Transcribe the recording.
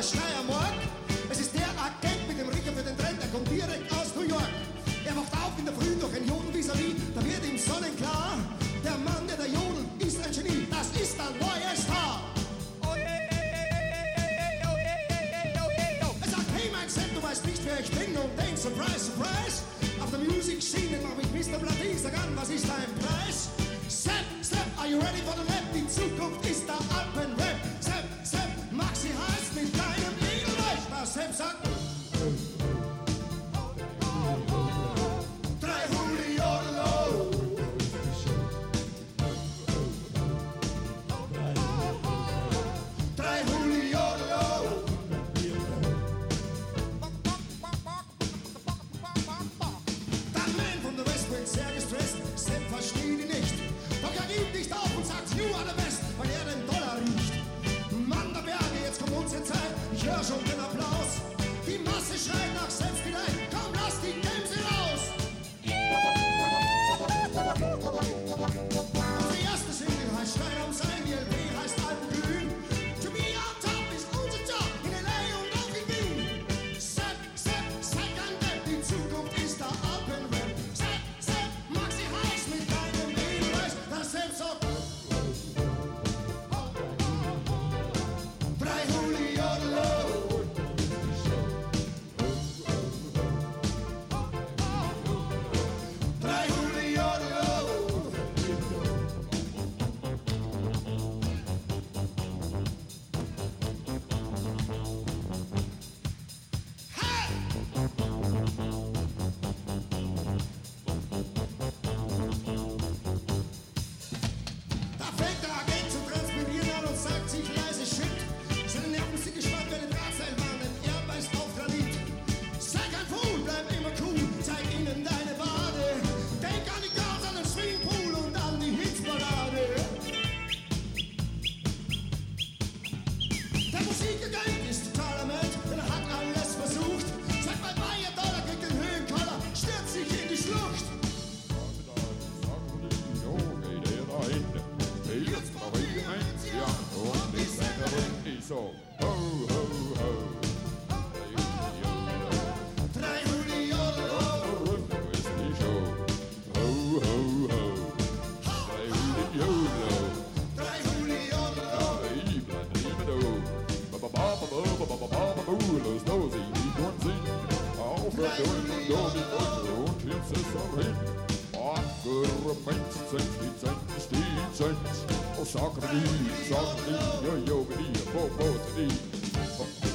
Schleiermark. Es ist der Agent mit dem Ricker für den Trend, der kommt direkt aus New York. Er wacht auf in der Früh durch ein Jodel vis-à-vis, da wird ihm sonnenklar. Der Mann, der da jodelt, ist ein Genie, das ist der neue Star. Er sagt, hey mein Sepp, du weißt nicht, wer ich bin, und denk, surprise, surprise. Auf der Music-Scene mach ich Mr. Platty, sag an, was ist dein Preis? Sepp, Sepp, are you ready for the rap? Die Zukunft ist der Alpenrap. Sepp, Sepp, Maxi heißt mit deinem Edelreich. Der Sepp sagt, sehr gestresst, Sepp versteht ihn nicht. Doch er gibt nicht auf und sagt, you are the best, weil er den Dollar riecht. Mann der Berge, jetzt kommt unsere Zeit, ich höre schon den Applaus. Die Masse schreit nach Selbstgeleit, komm, lass die Gänse raus. Unsere erste Single heißt Stein am Sein, die LP heißt Alpenglühen. To be on top ist unser Job in L.A. und auch in Wien. Sepp, Sepp, Second Rap, die Zukunft ist der Alpenrap. So, ho, ho, ho. Drei Jodel, ho. Ist die Show. Ho, ho, ho. Drei Jodel. Drei Jodel, ho. Ich bleib lieber da. Los, los, ich und sing. Auf der Dürre und jetzt ist er hin. Akkurat, Cent. Oh, sag mir die, yo, yo, die, bo, die.